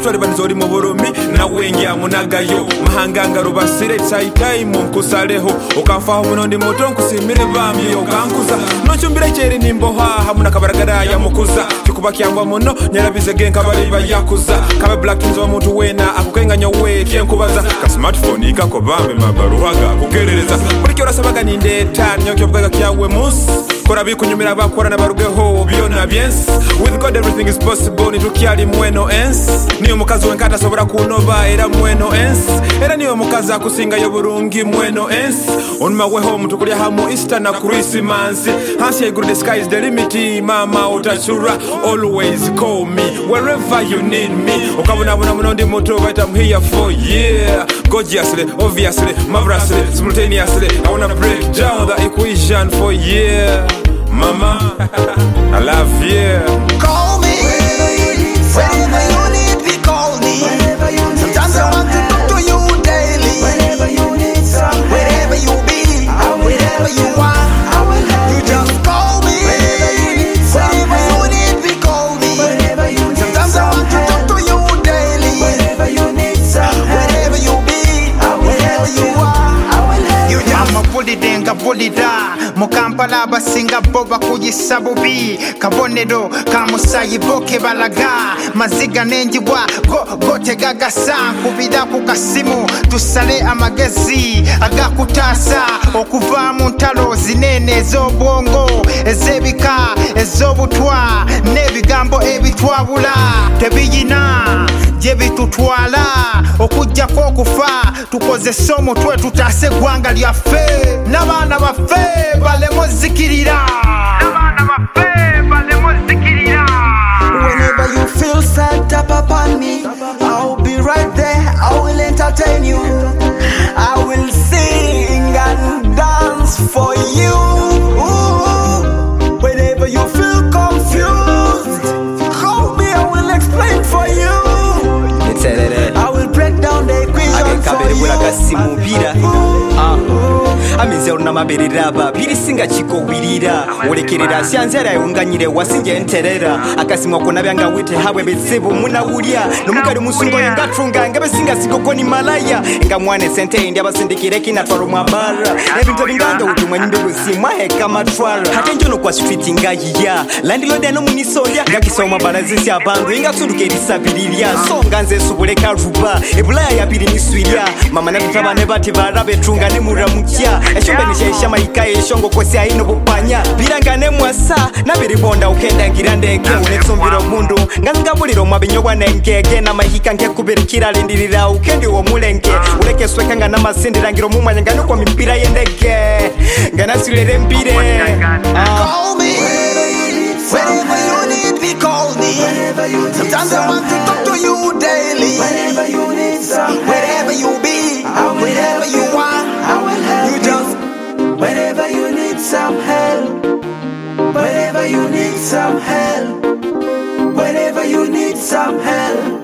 batwali banizoli mu bulumi nawe ngyamunagayo mahanganga rubasire itayitayimu nkusaleho okanfaho muno ndi muto nkusimire bambi okankuza nochumbira kyeri nimboha hamuna kabaragara ya mukuza kikuba kyangwa muno nyerabizege nkabali bayakuza kabe black kings wa muntu wena akukenganya we kyenkubaza ka smartphone ikako bambi mabaruhaga kugerereza buri cyo rasabaga nindeta nyokyo bwaga kyawe musi kora bikunyumira bakora na barugeho byona biens with God everything is possible nitukyali mweno ens niyo mukazi wenkata sobora kunoba era mweno ens era niyo mukazi akusinga yo burungi mweno ens on my way home tukulya hamu Easter na Christmas hansi ya the sky is the limit mama utachura always call me wherever you need me ukabona muno ndi moto but I'm here for yeah gorgeously obviously marvelously simultaneously I wanna break down the equation for yeah mama I love you. Call me whenever you need me, call me. Sometimes I want to talk to you daily. Whenever you need some, wherever you be, wherever you are, you just call me. Whenever you need me, call me. Sometimes I want to talk to you daily. Whenever you need some, wherever you be, wherever you are, you just amapulidde pulida mu Kampala abasinga bo bakuyisa bubi kabonero ka musayi bo kebalaga maziga n'enjibwa go tegagasa nkubira ku kasimu tusale amagezi agakutaasa okuva mu ntalo zinene ez'obwongo ez'ebika ez'obutwa n'ebigambo ebitwabula tebiyina gye bitutwala okujjako okufa tukozese omutwe tutaase eggwanga lyaffe n'abaana baffe balemo zikirira. whenever you feel sad, tap upon me. I'll be right there, I will entertain you. I will sing and dance for you. Whenever you feel confused, call me, I will explain for you. I will break down the equation for you. Amize oruna mabereraba birisinga chikowirira olekerera syanzera yunganyire wasinje enterera akasimwa kona byanga wite habwe betsibo munawulya nomukali musungo yengatunga ngabesinga sikokoni malaya ngamwane sente ndi abasindikire kinatwaro mwabara ebintu binganga utumwa nyimbe busimwa heka matwara hatenjono kwa street ngayiya landlord no munisolya ngakisoma balazisi abandu ingasunduke erisabilirya so nganze subuleka ruba ebulaya yabiri niswirya mama nabitabane bati barabe tunga ne muramukya eshombe nishaisha maika eshongo kwesi aino bupanya birangane mwasa nabiribonda ukenda ngirandeke unetsombiro mundu ngangabuliro mwabinyobwa nengege na mahika nke kubirikira lindirira ukendi wo mulenke uleke swekanga na masindira ngiro mumanya ngano kwa mipira yendeke ngana silere mpire Call me whenever you need me, call me. Sometimes I want to talk to you daily. Whenever you need some, wherever you be, wherever you are, you just. Whenever you need some help, whenever you need some help, whenever you need some help.